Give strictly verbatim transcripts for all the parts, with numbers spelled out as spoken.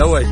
Давай.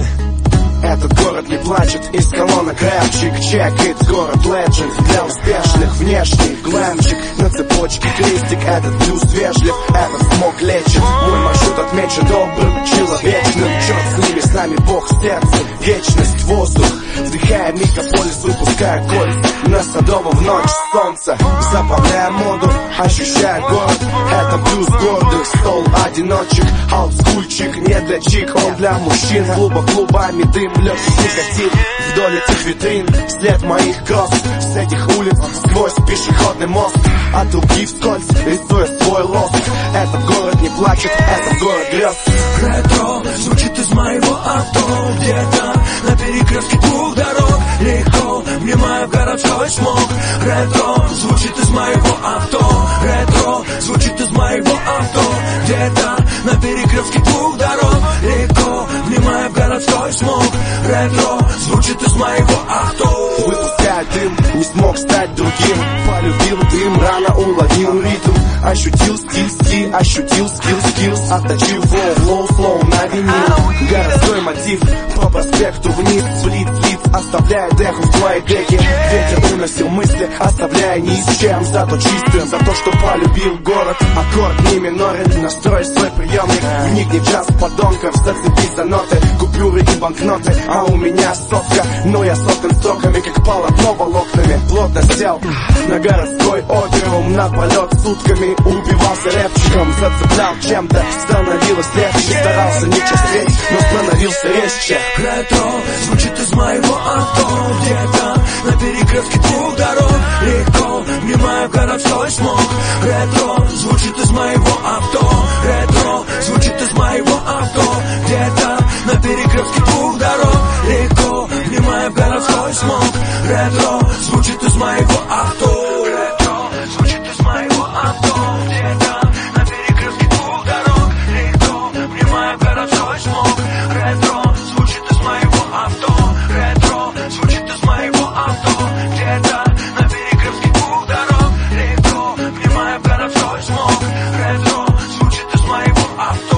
Этот город не плачет, из колонок рэпчик чекает город Legend. Для успешных внешний глэмчик на цепочке крестик. Этот блюз вежлив, этот смог лечит. Мой маршрут отмечен добрым человечным. Черт с ними, с нами Бог в сердце. Вечность, воздух, вдыхая мегаполис, выпуская кольца на Садовом в ночь солнца. Заполняя моду, ощущая город. Это блюз гордых, стол одиночек. Олдскульчик не для чик, он для мужчин. Клуба клубами дым, легкий никотин. Вдоль этих витрин след моих кросс. С этих улиц сквозь пешеходный мост. От руки вскользь рисуя свой лоск. Этот город не плачет, этот город грез. Ретро звучит из моего авто. Где-то на перекрестке двух дорог. Легко внимаю городской смог. Ретро звучит из моего авто. Ретро звучит из моего авто. Где-то на перекрестке двух дорог. Легко внимаю городской смог. Ретро звучит из моего авто. Выпуская дым, не смог стать другим. Полюбил дым, рано уловил ритм. Ощутил стиль, стиль, ощутил скилл, скиллс. Отточил флоу, флоу, флоу на винил. Городской мотив по проспекту вниз. Блиц, лиц, оставляет эхо в твоей деке. Ветер уносил мысли, оставляя ни с чем. Зато чистым, за то, что полюбил город. Аккорд не минорен, настрой свой приемник. Вникни в джаз подонков, зацепись за ноты. Купюры и банкноты, а у меня сотка. Но я соткан строками, как полотно волокнами. Плотно сел на городской опиум. На полет сутками убивался рэпчиком. Зацеплял чем-то, становилось легче. Старался не частеть, но становился резче. Ретро звучит из моего авто. Где-то на перекрестке двух дорог. Легко внимаю городской смог. Ретро звучит из моего авто. Ретро звучит из моего авто. Где-то на перекрестке двух дорог. Легко внимаю городской смог. Ретро звучит из моего авто. Ретро звучит из моего авто. Где-то на перекрестке двух дорог. Легко внимаю городской смог. Ретро звучит из моего авто. Ретро звучит из моего авто. Где-то на перекрестке двух дорог. Легко внимаю городской смог. Ретро звучит из моего авто.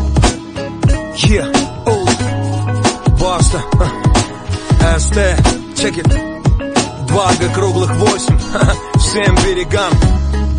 Yeah, oh, Баста, эс тэ, check it. Два гэ круглых восемь, всем берегам.